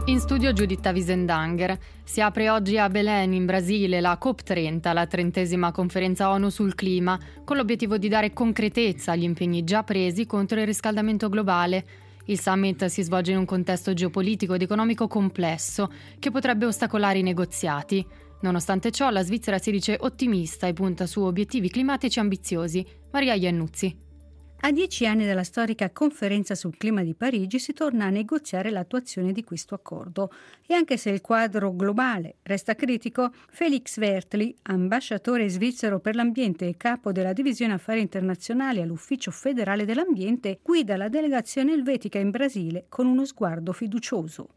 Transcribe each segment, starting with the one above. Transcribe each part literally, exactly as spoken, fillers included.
In studio Giuditta Wiesendanger. Si apre oggi a Belém, in Brasile, la COP trenta, la trentesima conferenza ONU sul clima, con l'obiettivo di dare concretezza agli impegni già presi contro il riscaldamento globale. Il summit si svolge in un contesto geopolitico ed economico complesso, che potrebbe ostacolare i negoziati. Nonostante ciò, la Svizzera si dice ottimista e punta su obiettivi climatici ambiziosi. Maria Iannuzzi. A dieci anni dalla storica conferenza sul clima di Parigi si torna a negoziare l'attuazione di questo accordo. E anche se il quadro globale resta critico, Felix Wertli, ambasciatore svizzero per l'ambiente e capo della divisione affari internazionali all'Ufficio federale dell'ambiente, guida la delegazione elvetica in Brasile con uno sguardo fiducioso.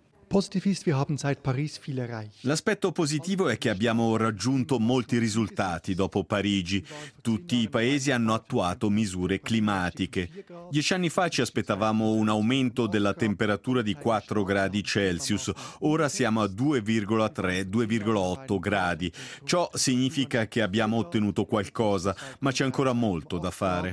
L'aspetto positivo è che abbiamo raggiunto molti risultati dopo Parigi. Tutti i paesi hanno attuato misure climatiche. Dieci anni fa ci aspettavamo un aumento della temperatura di quattro gradi Celsius. Ora siamo a due virgola tre due virgola otto gradi. Ciò significa che abbiamo ottenuto qualcosa, ma c'è ancora molto da fare.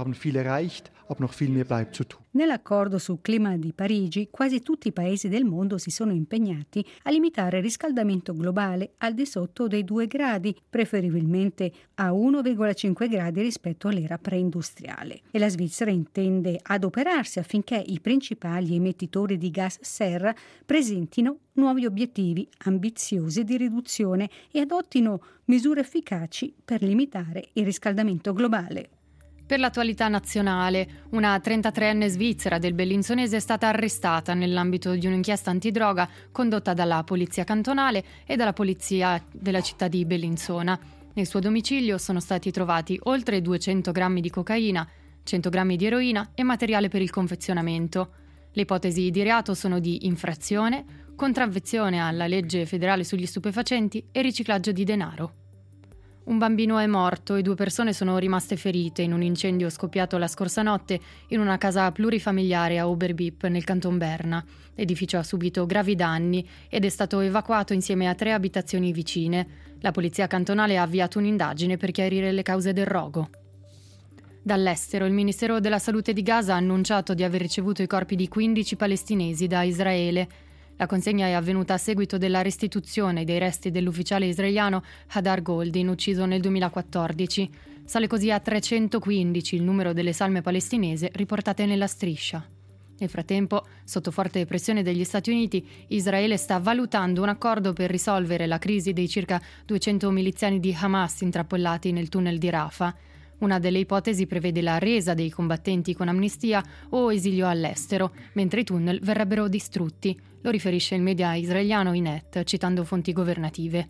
Nell'accordo sul clima di Parigi, quasi tutti i paesi del mondo si sono impegnati a limitare il riscaldamento globale al di sotto dei due gradi, preferibilmente a uno virgola cinque gradi rispetto all'era preindustriale. E la Svizzera intende adoperarsi affinché i principali emettitori di gas serra presentino nuovi obiettivi ambiziosi di riduzione e adottino misure efficaci per limitare il riscaldamento globale. Per l'attualità nazionale, una trentatreenne svizzera del Bellinzonese è stata arrestata nell'ambito di un'inchiesta antidroga condotta dalla polizia cantonale e dalla polizia della città di Bellinzona. Nel suo domicilio sono stati trovati oltre duecento grammi di cocaina, cento grammi di eroina e materiale per il confezionamento. Le ipotesi di reato sono di infrazione, contravvenzione alla legge federale sugli stupefacenti e riciclaggio di denaro. Un bambino è morto e due persone sono rimaste ferite in un incendio scoppiato la scorsa notte in una casa plurifamiliare a Oberbipp, nel canton Berna. L'edificio ha subito gravi danni ed è stato evacuato insieme a tre abitazioni vicine. La polizia cantonale ha avviato un'indagine per chiarire le cause del rogo. Dall'estero, il Ministero della Salute di Gaza ha annunciato di aver ricevuto i corpi di quindici palestinesi da Israele. La consegna è avvenuta a seguito della restituzione dei resti dell'ufficiale israeliano Hadar Goldin, ucciso nel duemilaquattordici. Sale così a trecentoquindici il numero delle salme palestinesi riportate nella striscia. Nel frattempo, sotto forte pressione degli Stati Uniti, Israele sta valutando un accordo per risolvere la crisi dei circa duecento miliziani di Hamas intrappolati nel tunnel di Rafah. Una delle ipotesi prevede la resa dei combattenti con amnistia o esilio all'estero, mentre i tunnel verrebbero distrutti. Lo riferisce il media israeliano Ynet, citando fonti governative.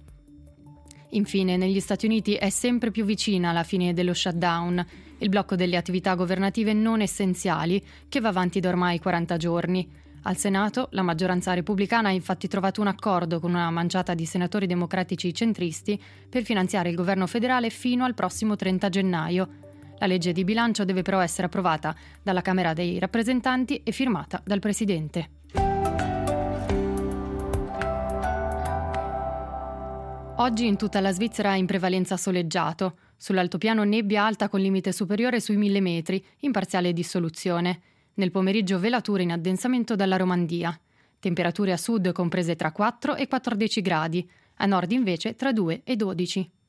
Infine, negli Stati Uniti è sempre più vicina la fine dello shutdown, il blocco delle attività governative non essenziali, che va avanti da ormai quaranta giorni. Al Senato, la maggioranza repubblicana ha infatti trovato un accordo con una manciata di senatori democratici centristi per finanziare il governo federale fino al prossimo trenta gennaio. La legge di bilancio deve però essere approvata dalla Camera dei rappresentanti e firmata dal Presidente. Oggi in tutta la Svizzera è in prevalenza soleggiato. Sull'altopiano nebbia alta con limite superiore sui mille metri, in parziale dissoluzione. Nel pomeriggio velature in addensamento dalla Romandia. Temperature a sud comprese tra quattro e quattordici gradi, a nord invece tra due e dodici.